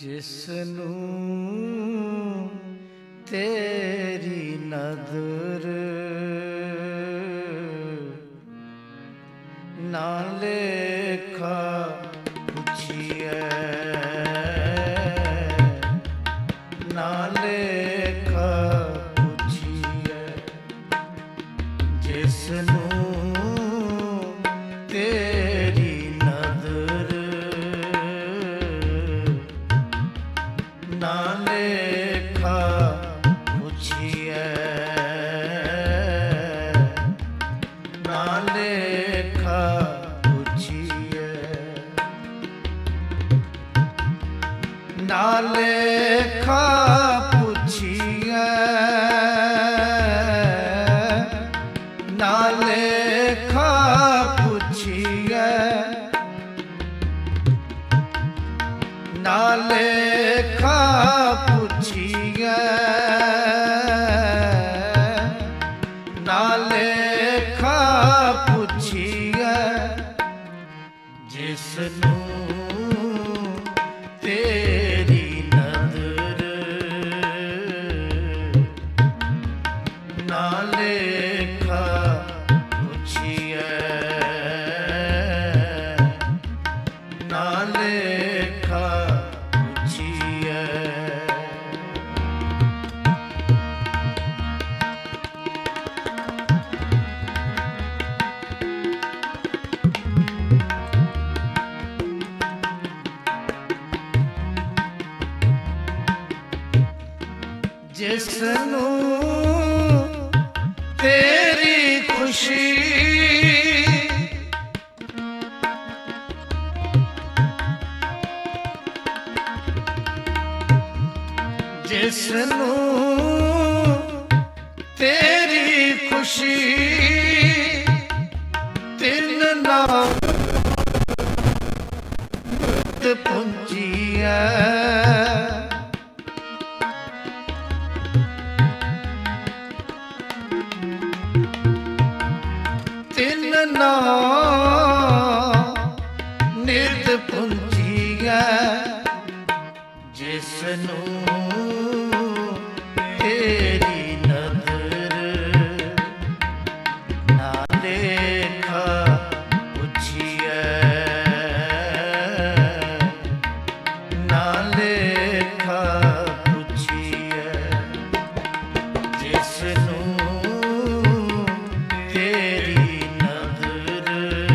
ਜਿਸਨੂੰ ਤੇਰੀ ਨਦਰ ਨਾ ਲੇਖਾ ਪੁੱਛੀਐ, ਨਾ ਲੇਖਾ ਪੁੱਛੀਐ, ਜਿਸਨੂੰ ਤੇਰੀ ਨਦਰ ਨਾ ਲੇਖਾ ਪੁੱਛੀਐ, ਨਾ ਲੇਖਾ ਪੁੱਛੀਐ, ਨਾ ਲੇਖਾ ਪੁੱਛੀਐ, ਨਾ ਲੇਖਾ ਪੁੱਛੀਐ, ਨਾ ਲੇਖਾ ਪੁੱਛੀਐ, ਨਾ ਲੇਖਾ ਪੁੱਛੀਐ, ਜਿਸਨੂੰ ਤੇਰੀ ਨਦਰ ਨਾ ਲੇਖਾ ਪੁੱਛੀਐ, ਨਾ ਲੇਖਾ ਪੁੱਛੀਐ। ਜਿਸਨੂੰ ਤੇਰੀ ਖੁਸ਼ੀ ਜਿਸਨੂੰ ਤੇਰੀ ਖੁਸ਼ੀ ਤਿੰਨ ਨਾਮ ਪੁੰਜੀਐ, ਤਿੰਨ ਨਾਮ ਨਿਤ ਪੁੰਜੀਐ, ਜਿਸਨੂੰ ਤੇਰੀ ਨਦਰ ਨਾ ਲੇਖਾ ਪੁੱਛੀਐ, ਨਾ ਲੇਖਾ ਪੁੱਛੀਐ, ਜਿਸਨੂੰ ਤੇਰੀ ਨਦਰ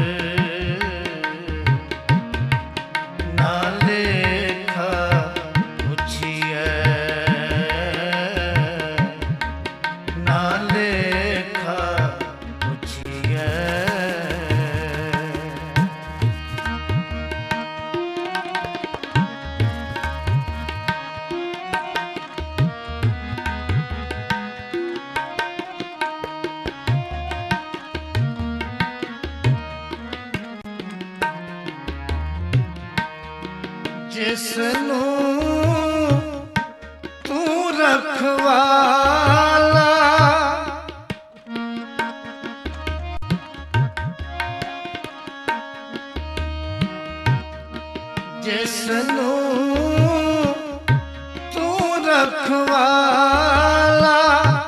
ਨਾ ਲੇਖਾ ਪੁੱਛੀਐ, ਨਾ ਲੇਖਾ ਪੁੱਛੀਐ। ਜਿਸਨੂੰ ਤੂੰ ਰਖਵਾਲਾ ਜਿਸਨੂੰ ਤੂੰ ਰਖਵਾਲਾ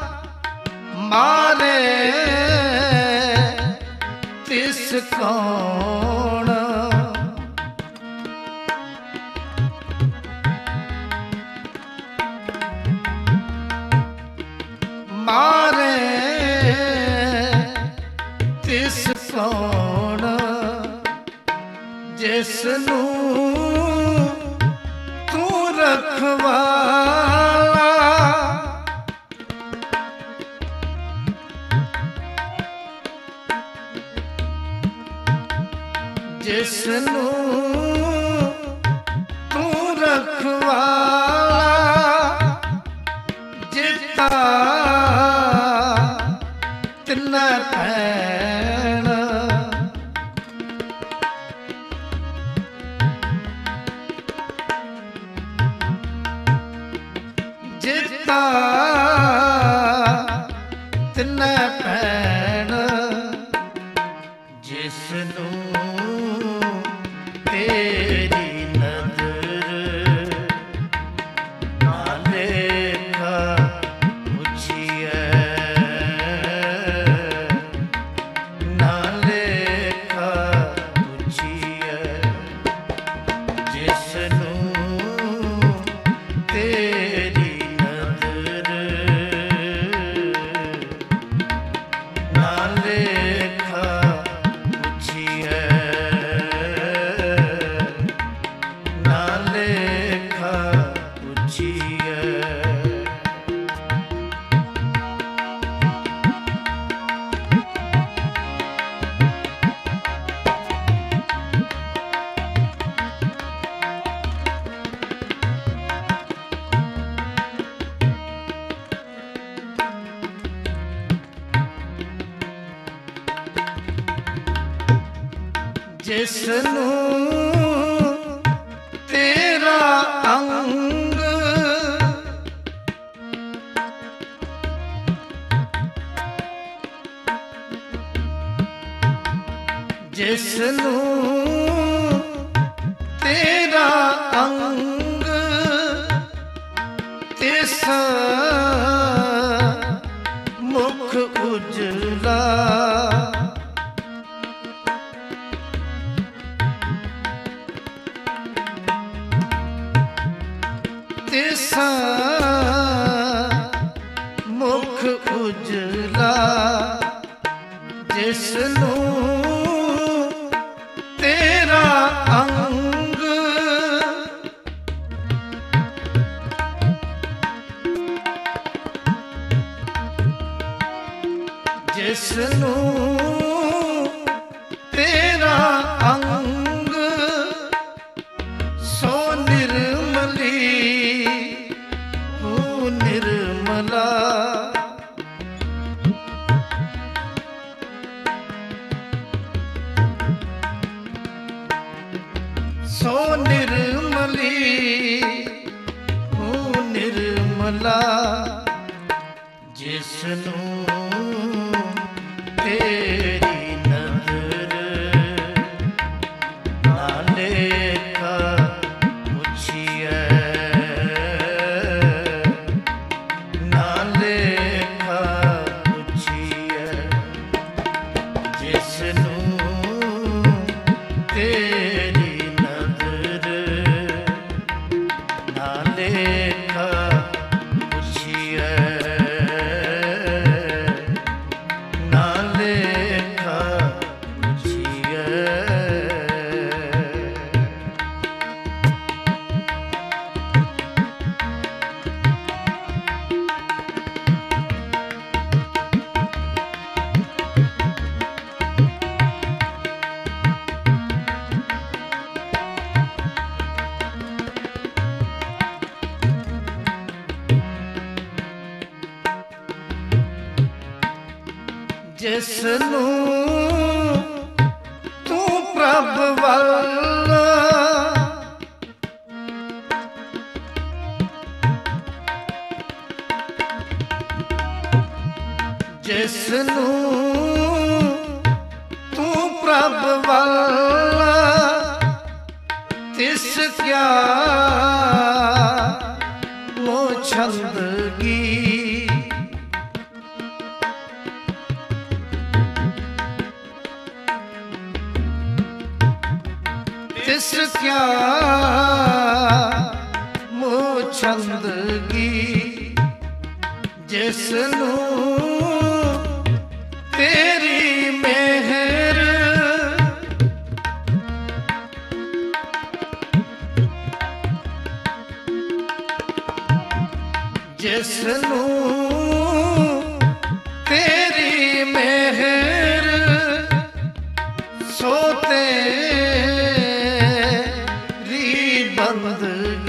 ਮਾਰੇ ਤਿਸ ਕੌਣ ਮਾਰੇ ਤਿਸ ਕੌਣ, ਜਿਸਨੂੰ ਤੂੰ ਰਖਵਾਲਾ ਜਿਸਨੂੰ ਤੂੰ ਰਖਵਾਲਾ ਜਿਤਾ ਤਿੰਨਾ ਭੈਣ ਜਿਤਾ ਤਿੰਨਾ ਭੈਣ, ਜਿਸਨੂੰ ਤੇਰੀ ਨਦਰ ਜਿਸ ਨੂੰ ਤੇਰਾ ਅੰਗ ਜਿਸ ਨੂੰ ਤੇਰਾ ਅੰਗ ਤਿਸ ਮੁਖ ਉਜਲਾ ਤਿਸ ਮੁਖ ਉਜਲਾ ਜਿਸ ਨੂੰ ਤੇਰਾ ਅੰਗ ਜਿਸ ਨੂੰ ਤੇਰਾ ਅੰਗ ਸੋ ਨਿਰਮਲੀ ਹੂ ਨਿਰਮਲਾ ਸੋ ਨਿਰਮਲੀ ਹੂ ਨਿਰਮਲਾ ਜਿਸ ਨੂੰ ਤੇਰੀ ਨਜ਼ਰ ਨਾ ਲੇਖਾ ਪੁੱਛੀਐ ਨਾ ਲੇਖਾ ਪੁੱਛੀਐ ਜਿਸ ਨੂੰ ਤੇਰੀ ਜਿਸ ਨੂੰ ਤੂੰ ਪ੍ਰਭ ਵੱਲ ਜਿਸ ਨੂੰ ਤੂੰ ਪ੍ਰਭ ਵੱਲ ਤਿਸ ਕਿਆ ਮੋਹ ਛੰਦਗੀ ਤਿਸ ਕਿਆ ਮੋਹ ਛੰਦਗੀ ਜਿਸ ਨੂੰ ਤੇਰੀ ਮਿਹਰ ਜਿਸ ਨੂੰ ਤੇਰੀ ਮਿਹਰ ਸੋ ਤੇਰੀ ਬੰਦਗੀ